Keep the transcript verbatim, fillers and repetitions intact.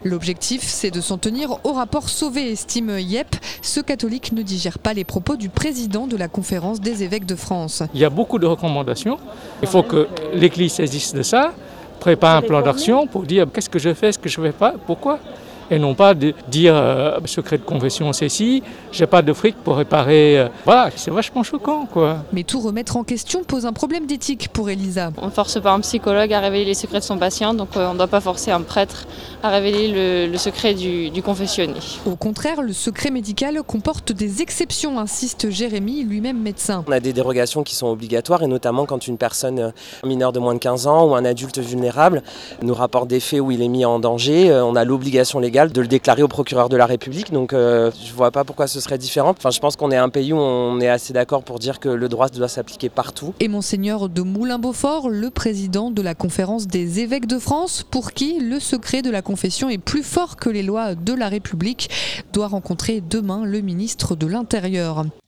L'objectif, c'est de s'en tenir au rapport Sauvé, estime Yep. Ce catholique ne digère pas les propos du président de la conférence des évêques de France. Il y a beaucoup de recommandations. Il faut que l'Église saisisse de ça, prépare un plan d'action pour dire qu'est-ce que je fais, ce que je ne fais pas, pourquoi. Et non pas de dire euh, secret de confession c'est si, j'ai pas de fric pour réparer. Euh, voilà, c'est vachement choquant quoi. Mais tout remettre en question pose un problème d'éthique pour Elisa. On ne force pas un psychologue à révéler les secrets de son patient, donc euh, on ne doit pas forcer un prêtre à révéler le, le secret du, du confessionné. Au contraire, le secret médical comporte des exceptions, insiste Jérémy, lui-même médecin. On a des dérogations qui sont obligatoires et notamment quand une personne mineure de moins de quinze ans ou un adulte vulnérable nous rapporte des faits où il est mis en danger, on a l'obligation légale de le déclarer au procureur de la République, donc euh, je ne vois pas pourquoi ce serait différent. Enfin, je pense qu'on est un pays où on est assez d'accord pour dire que le droit doit s'appliquer partout. Et Monseigneur de Moulin-Beaufort, le président de la conférence des évêques de France, pour qui le secret de la confession est plus fort que les lois de la République, doit rencontrer demain le ministre de l'Intérieur.